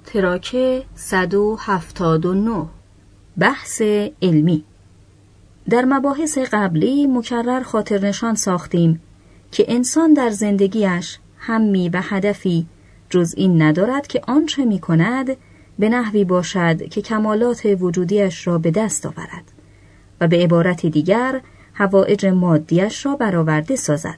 تراکه 179 بحث علمی. در مباحث قبلی مکرر خاطر نشان ساختیم که انسان در زندگیش همی و هدفی جز این ندارد که آنچه می کند به نحوی باشد که کمالات وجودیش را به دست آورد و به عبارت دیگر حوائج مادیش را برآورده سازد.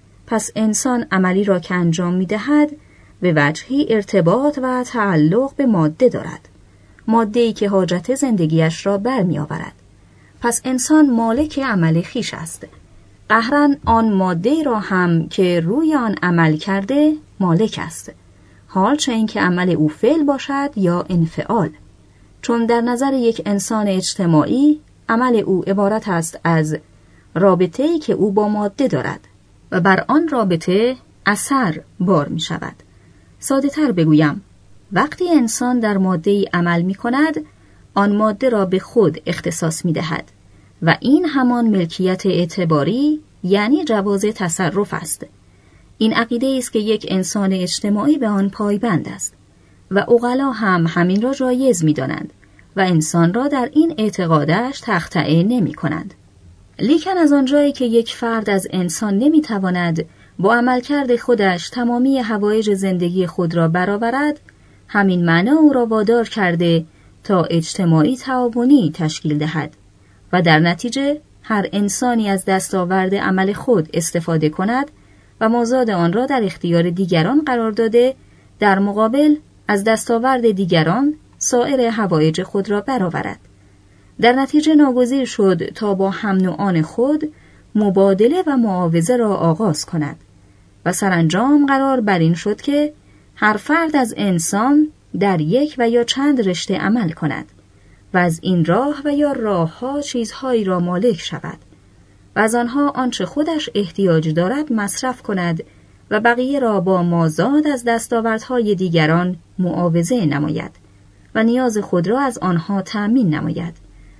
پس انسان عملی را که انجام می دهد به وجهی ارتباط و تعلق به ماده دارد، ماده‌ای که حاجت زندگیش را برمی آورد. پس انسان مالک عمل خویش است، قهرن آن ماده را هم که روی آن عمل کرده مالک است، حال چه این که عمل او فعل باشد یا انفعال. چون در نظر یک انسان اجتماعی عمل او عبارت است از رابطه‌ای که او با ماده دارد و بر آن رابطه اثر بار می شود. ساده تر بگویم، وقتی انسان در ماده‌ای عمل می کند، آن ماده را به خود اختصاص می دهد و این همان ملکیت اعتباری یعنی جواز تصرف است. این عقیده است که یک انسان اجتماعی به آن پایبند است و عقلا هم همین را جایز می دانند و انسان را در این اعتقادش تخطئه نمی کنند. لیکن از آنجایی که یک فرد از انسان نمی تواند با عملکرد خودش تمامی حوایج زندگی خود را برآورد، همین معنا او را وادار کرده تا اجتماعی تعاونی تشکیل دهد و در نتیجه هر انسانی از دستاورد عمل خود استفاده کند و مازاد آن را در اختیار دیگران قرار داده، در مقابل از دستاورد دیگران سایر حوایج خود را برآورد. در نتیجه ناگزیر شد تا با هم نوعان خود مبادله و معاوضه را آغاز کند و سرانجام قرار بر این شد که هر فرد از انسان در یک و یا چند رشته عمل کند و از این راه و یا راه‌ها چیزهایی را مالک شود و از آنها آنچه خودش احتیاج دارد مصرف کند و بقیه را با مازاد از دستاوردهای دیگران معاوضه نماید و نیاز خود را از آنها تأمین نماید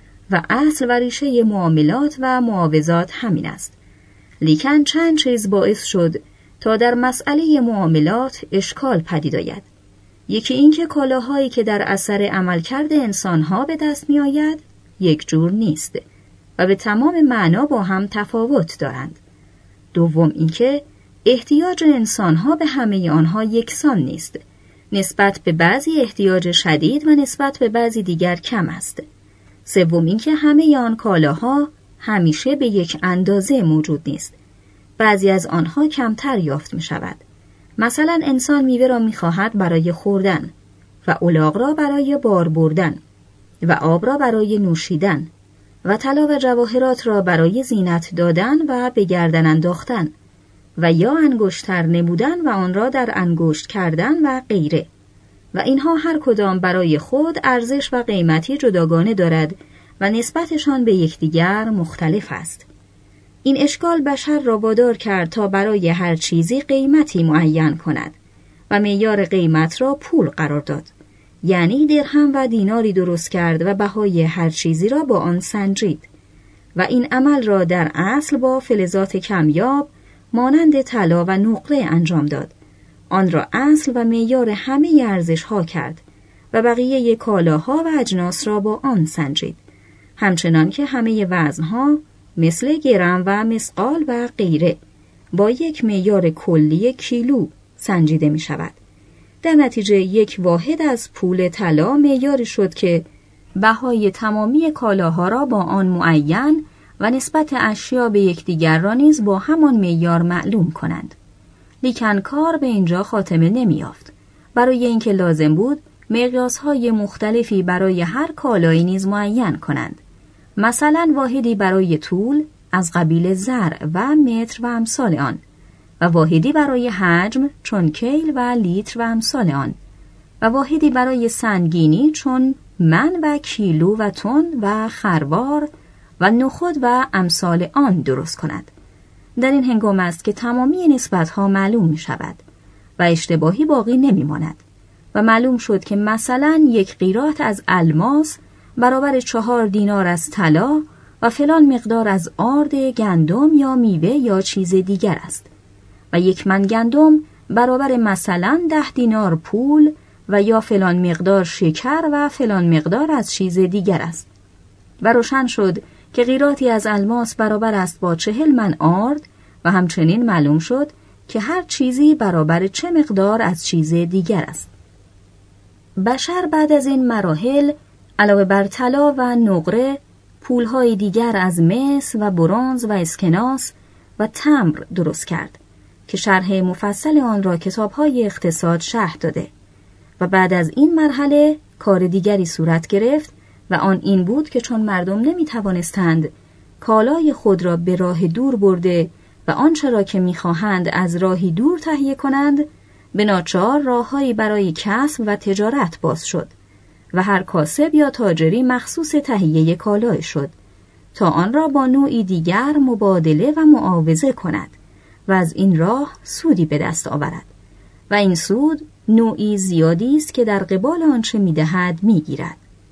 و اصل و ریشه معاملات و معاوضات همین است. لیکن چند چیز باعث شد تا در مسئله معاملات اشکال پدید آید. یکی این که کالاهایی که در اثر عملکرد انسانها به دست می آید یک جور نیست و به تمام معنا با هم تفاوت دارند. دوم این که احتیاج انسانها به همه آنها یکسان نیست. نسبت به بعضی احتیاج شدید و نسبت به بعضی دیگر کم است. سوم این که همه آن کالاها همیشه به یک اندازه موجود نیست. بعضی از آنها کمتر یافت می شود. مثلا انسان میوه را می خواهد برای خوردن و الاغ را برای بار بردن و آب را برای نوشیدن و طلا و جواهرات را برای زینت دادن و به گردن انداختن و یا انگشتر نمودن و آن را در انگشت کردن و غیره. و اینها هر کدام برای خود ارزش و قیمتی جداگانه دارد و نسبتشان به یکدیگر مختلف است. این اشکال بشر را وادار کرد تا برای هر چیزی قیمتی معین کند و معیار قیمت را پول قرار داد. یعنی درهم و دیناری درست کرد و بهای هر چیزی را با آن سنجید و این عمل را در اصل با فلزات کمیاب مانند طلا و نقره انجام داد. آن را اصل و معیار همه ارزش‌ها کرد و بقیه کالاها و اجناس را با آن سنجید، همچنان که همه وزن‌ها مثل گرم و مثقال و غیره با یک معیار کلی کیلو سنجیده می شود. در نتیجه یک واحد از پول طلا معیاری شد که بهای تمامی کالاها را با آن معین و نسبت اشیا به یکدیگر را نیز با همان معیار معلوم کنند. لیکن کار به اینجا خاتمه نمی‌یافت. برای اینکه لازم بود مقیاس‌های مختلفی برای هر کالایی نیز معین کنند. مثلا واحدی برای طول از قبیل ذرع و متر و امثال آن و واحدی برای حجم چون کیل و لیتر و امثال آن و واحدی برای سنگینی چون من و کیلو و تن و خروار و نخود و امثال آن درست کند. در این هنگام است که تمامی نسبت‌ها معلوم می شود و اشتباهی باقی نمی ماند و معلوم شد که مثلا یک قیراط از الماس برابر 4 دینار از طلا و فلان مقدار از آرد گندم یا میوه یا چیز دیگر است و 1 من گندم برابر مثلا 10 دینار پول و یا فلان مقدار شکر و فلان مقدار از چیز دیگر است. و روشن شد که قیراطی از الماس برابر است با 40 من آرد و همچنین معلوم شد که هر چیزی برابر چه مقدار از چیز دیگر است. بشر بعد از این مراحل علاوه بر طلا و نقره پولهای دیگر از مس و برنز و اسکناس و تمر درست کرد که شرح مفصل آن را کتاب‌های اقتصاد شرح داده. و بعد از این مرحله کار دیگری صورت گرفت و آن این بود که چون مردم نمی‌توانستند کالای خود را به راه دور برده و آنچه را که می‌خواهند از راهی دور تهیه کنند، به ناچار راه‌هایی برای کسب و تجارت باز شد و هر کاسب یا تاجری مخصوص تهیه کالای شد تا آن را با نوعی دیگر مبادله و معاوضه کند و از این راه سودی به دست آورد و این سود نوعی زیادی است که در قبال آنچه می‌دهد می‌گیرد.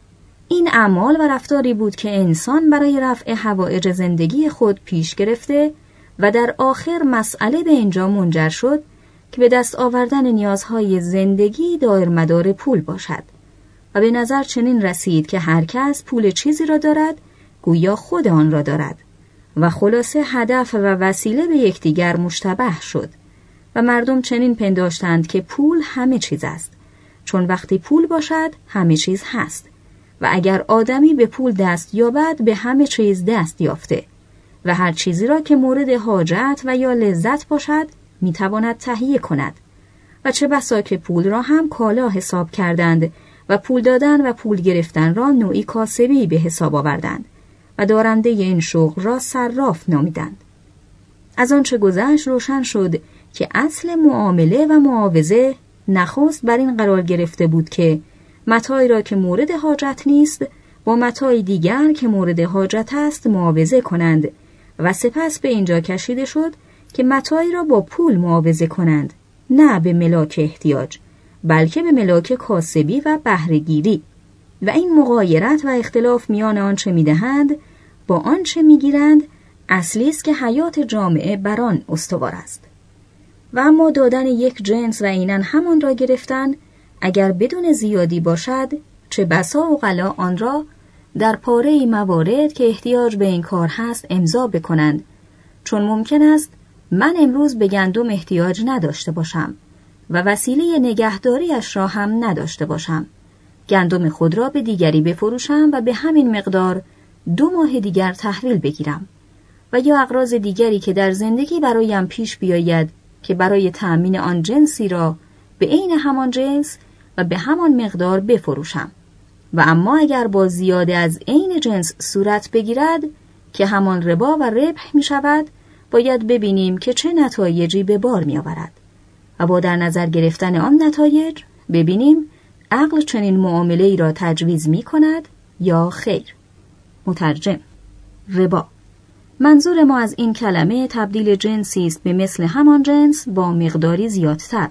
این اعمال و رفتاری بود که انسان برای رفع حوائج زندگی خود پیش گرفته و در آخر مسئله به اینجا منجر شد که به دست آوردن نیازهای زندگی دایر مدار پول باشد و به نظر چنین رسید که هر کس پول چیزی را دارد گویا خود آن را دارد و خلاصه هدف و وسیله به یکدیگر مشتبه شد و مردم چنین پنداشتند که پول همه چیز است، چون وقتی پول باشد همه چیز هست و اگر آدمی به پول دست یابد به همه چیز دست یافته و هر چیزی را که مورد حاجت و یا لذت باشد میتواند تهیه کند و چه بسا که پول را هم کالا حساب کردند و پول دادن و پول گرفتن را نوعی کاسبی به حساب آوردند و دارنده این شغل را صراف نامیدند. از آنچه گذشت روشن شد که اصل معامله و معاوضه نخست بر این قرار گرفته بود که متاعی را که مورد حاجت نیست با متاع دیگر که مورد حاجت است معاوضه کنند و سپس به اینجا کشیده شد که متاعی را با پول معاوضه کنند، نه به ملاک احتیاج بلکه به ملاک کاسبی و بهره‌گیری و این مغایرت و اختلاف میان آنچه میدهند با آنچه میگیرند اصلی است که حیات جامعه بر آن استوار است. و اما دادن یک جنس و عیناً همان را گرفتن اگر بدون زیادی باشد چه بسا عقلا آن را در پاره موارد که احتیاج به این کار هست امضا بکنند، چون ممکن است من امروز به گندم احتیاج نداشته باشم و وسیله نگهداریش را هم نداشته باشم، گندم خود را به دیگری بفروشم و به همین مقدار 2 ماه دیگر تحویل بگیرم و یا اغراض دیگری که در زندگی برایم پیش بیاید که برای تأمین آن جنسی را به عین همان جنس و به همان مقدار بفروشم. و اما اگر با زیاده از عین جنس صورت بگیرد که همان ربا و ربح می شود، باید ببینیم که چه نتایجی به بار می آورد و با در نظر گرفتن آن نتایج ببینیم عقل چنین معامله‌ای را تجویز می کند یا خیر. مترجم: ربا منظور ما از این کلمه تبدیل جنسی است به مثل همان جنس با مقداری زیادتر،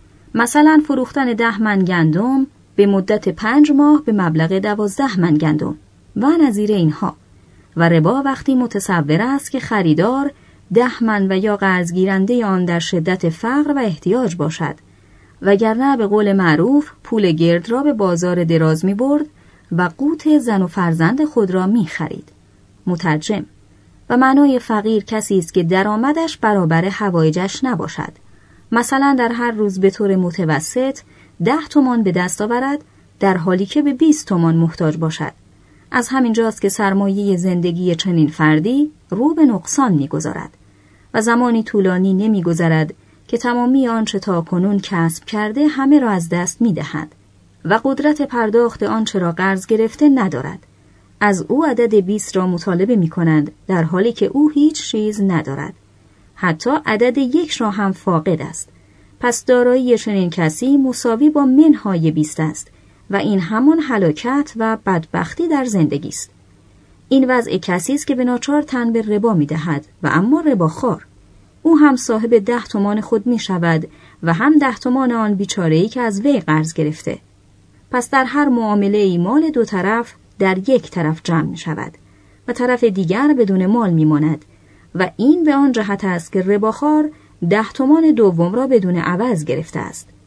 مثلا فروختن 10 من گندم به مدت 5 ماه به مبلغ 12 من گندم و نظیر اینها. و ربا وقتی متصور است که خریدار 10 من و یا قرض گیرنده آن در شدت فقر و احتیاج باشد، وگرنه به قول معروف پول گرد را به بازار دراز می برد و قوت زن و فرزند خود را می خرید. مترجم: و معنای فقیر کسی است که درآمدش برابر حوایجش نباشد، مثلا در هر روز به طور متوسط 10 تومان به دست آورد در حالی که به 20 تومان محتاج باشد. از همین جاست که سرمایه زندگی چنین فردی رو به نقصان می‌گذارد و زمانی طولانی نمی‌گذرد که تمامی آنچه تاکنون کسب کرده همه را از دست می‌دهد و قدرت پرداخت آنچه را قرض گرفته ندارد. از او عدد 20 را مطالبه می‌کنند در حالی که او هیچ چیز ندارد. حتی عدد 1 را هم فاقد است. پس دارایی چنین کسی مساوی با منهای 20 است و این همان هلاکت و بدبختی در زندگی است. این وضع کسی است که به ناچار تن به ربا می‌دهد و اما رباخوار. او هم صاحب 10 تومان خود می‌شود و هم 10 تومان آن بیچاره‌ای که از وی قرض گرفته. پس در هر معامله مال دو طرف در یک طرف جمع می‌شود و طرف دیگر بدون مال می‌ماند و این به آن جهت است که رباخوار 10 تومان دوم را بدون عوض گرفته است.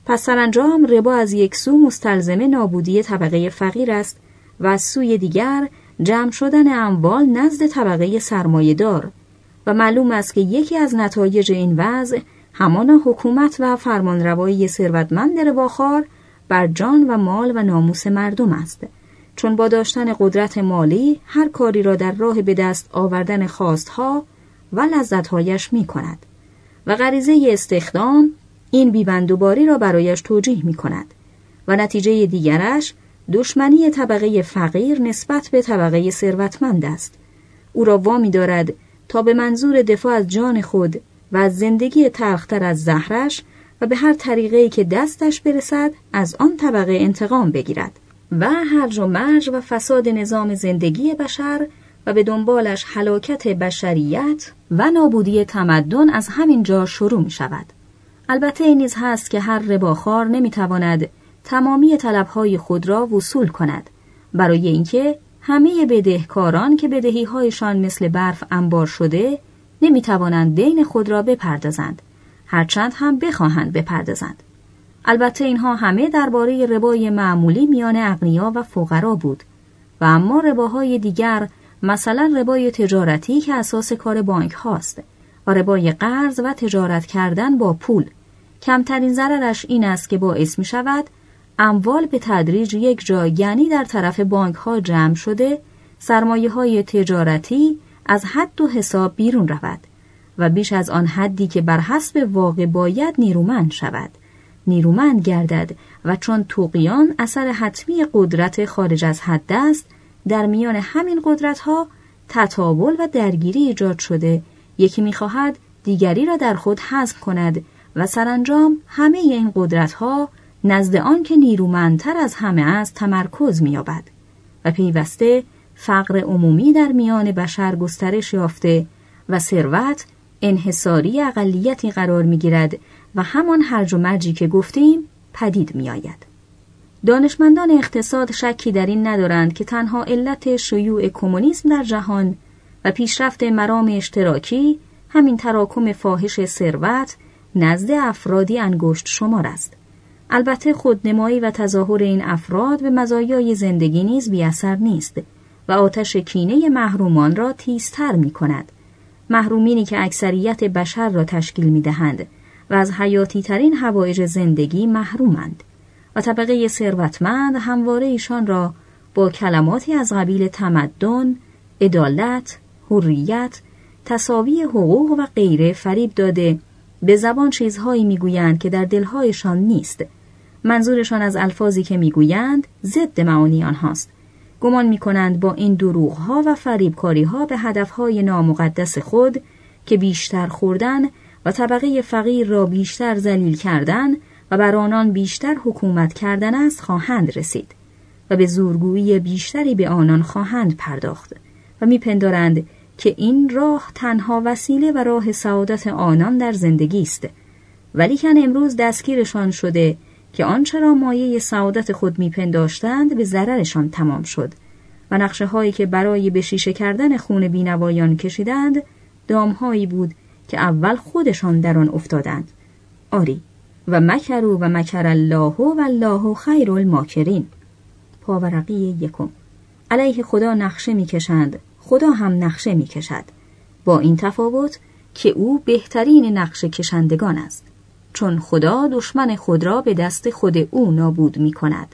پس سرانجام ربا از یک سو مستلزم نابودی طبقه فقیر است و از سوی دیگر جمع شدن اموال نزد طبقه سرمایه‌دار و معلوم است که یکی از نتایج این وضع همان حکومت و فرمانروایی ثروتمند رباخوار بر جان و مال و ناموس مردم است، چون با داشتن قدرت مالی هر کاری را در راه به دست آوردن خواستها و لذتهایش می کند و غریزه استخدام این بیبندوباری را برایش توجیه می کند و نتیجه دیگرش دشمنی طبقه فقیر نسبت به طبقه ثروتمند است. او را وامی دارد تا به منظور دفاع از جان خود و از زندگی تلختر از زهرش و به هر طریقه‌ای که دستش برسد از آن طبقه انتقام بگیرد و هرج و مرج و فساد نظام زندگی بشر و به دنبالش هلاکت بشریت و نابودی تمدن از همین جا شروع می شود. البته این نیز هست که هر رباخوار نمی تواند تمامی طلبهای خود را وصول کند، برای اینکه همه بدهکاران که بدهی‌هایشان مثل برف انبار شده نمی توانند دین خود را بپردازند، هرچند هم بخواهند بپردازند. البته اینها همه درباره ربای معمولی میان اغنیا و فقرا بود و اما رباهای دیگر، مثلا ربای تجارتی که اساس کار بانک هاست و ربای قرض و تجارت کردن با پول، کمترین ضررش این است که باعث می شود اموال به تدریج یک جا، یعنی در طرف بانک ها جمع شده، سرمایه های تجارتی از حد و حساب بیرون رود و بیش از آن حدی که بر حسب واقع باید نیرومند شود، نیرومند گردد و چون طغیان اثر حتمی قدرت خارج از حد است، در میان همین قدرت ها تطاول و درگیری ایجاد شده، یکی می‌خواهد دیگری را در خود حذف کند و سرانجام همه این قدرت ها نزد آن که نیرومندتر از همه است تمرکز می‌یابد و پیوسته فقر عمومی در میان بشر گسترش یافته و ثروت انحصاری اقلیتی قرار می‌گیرد و همان هرج و مرجی که گفتیم پدید می‌آید. دانشمندان اقتصاد شکی در این ندارند که تنها علت شیوع کمونیسم در جهان و پیشرفت مرام اشتراکی همین تراکم فاحش ثروت نزد افرادی انگشت شمار است. البته خودنمایی و تظاهر این افراد به مزایای زندگی نیز بی‌اثر نیست و آتش کینه محرومان را تیزتر می‌کند. محرومینی که اکثریت بشر را تشکیل می‌دهند و از حیاتی ترین حوایج زندگی محرومند و طبقه ثروتمند همواره ایشان را با کلماتی از قبیل تمدن، عدالت، حریت، تساوی حقوق و غیره فریب داده به زبان چیزهایی میگویند که در دلهایشان نیست. منظورشان از الفاظی که میگویند ضد معانی آنهاست. گمان میکنند با این دروغها و فریبکاریها به هدفهای نامقدس خود که بیشتر خوردن و طبقه فقیر را بیشتر ذلیل کردن و بر آنان بیشتر حکومت کردن است خواهند رسید و به زورگویی بیشتری به آنان خواهند پرداخت و میپندارند که این راه تنها وسیله و راه سعادت آنان در زندگی است. ولیکن امروز دستگیرشان شده که آنچه را مایه سعادت خود میپنداشتند به ضررشان تمام شد و نقشه هایی که برای به شیشه کردن خون بینوایان کشیدند دامهایی بود که اول خودشان در آن افتادند. آری، و مکروا و مکر الله و الله خیر الماکرین. پاورقی 1. علیه خدا نقشه میکشند، خدا هم نقشه میکشد، با این تفاوت که او بهترین نقشه کشندگان است، چون خدا دشمن خود را به دست خود او نابود میکند.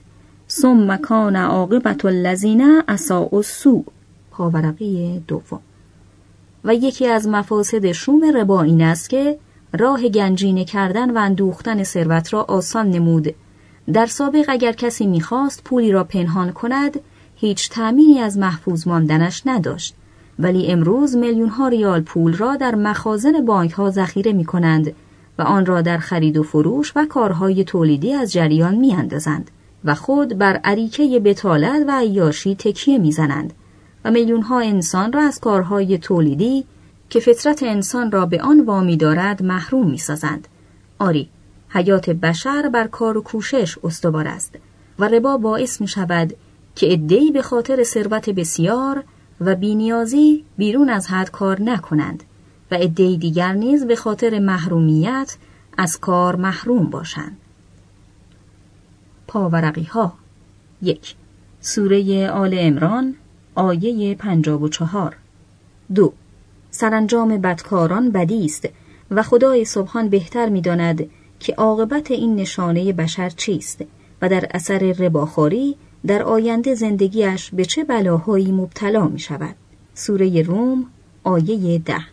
ثم کان عاقبة الذین اساءوا السوء. پاورقی 2. و یکی از مفاسد شوم ربا این است که راه گنجینه کردن و اندوختن ثروت را آسان نمود. در سابق اگر کسی میخواست پولی را پنهان کند، هیچ تأمینی از محفوظ ماندنش نداشت، ولی امروز میلیون‌ها ریال پول را در مخازن بانک‌ها ذخیره می‌کنند و آن را در خرید و فروش و کارهای تولیدی از جریان می‌اندازند و خود بر اریکه بطالت و عیاشی تکیه می‌زنند و میلیون‌ها انسان را از کارهای تولیدی که فطرت انسان را به آن وامی دارد محروم می‌سازند. آری، حیات بشر بر کار و کوشش استوار است و ربا باعث می‌شود که عده‌ای به خاطر ثروت بسیار و بی‌نیازی بیرون از حد کار نکنند و عده‌ای دیگر نیز به خاطر محرومیت از کار محروم باشند. پاورقی ها. 1. سوره آل عمران آیه 54. 2. سرانجام بدکاران بدی است و خدای سبحان بهتر می‌داند که عاقبت این نشانه بشر چیست و در اثر رباخوری در آینده زندگیش به چه بلاهایی مبتلا می‌شود. سوره روم آیه 10.